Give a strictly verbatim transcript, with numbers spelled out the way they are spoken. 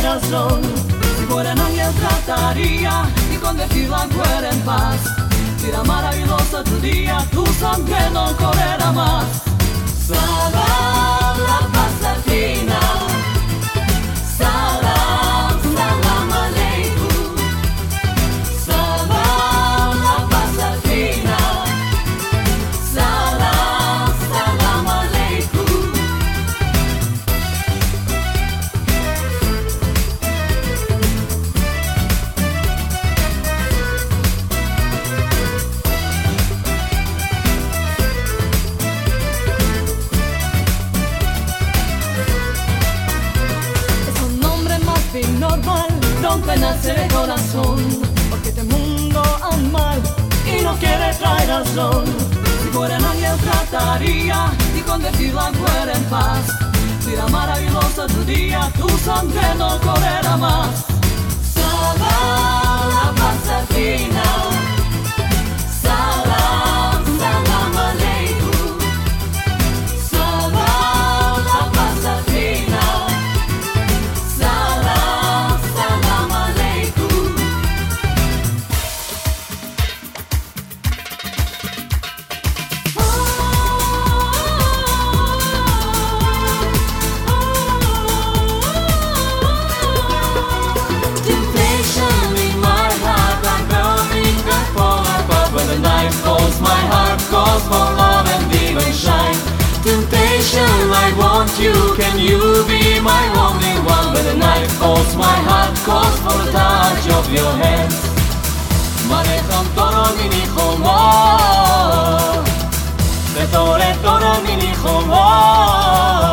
razón. Si fuera un ángel trataría y con decir la fuera en paz. Será maravilloso tu día, tu sangre no correrá más. Salam, la paz al final. Salam, salam aleikum. Salam, la paz al final. Salam, salam aleikum. Normal, donde nace el corazón, porque este mundo anda mal y no quiere traer razón. Si fuera un ángel trataría y con decir la fuera en paz. Será maravilloso tu día, tu sangre no correrá más. Salam, la paz al final. Salam, salam aleikum. Salam, la paz al final. My heart calls for love and divine. Temptation, I want you, can you be my only one? But the night calls, my heart calls for the touch of your hands. Manejam toro mini homo, de tore toro mini homo.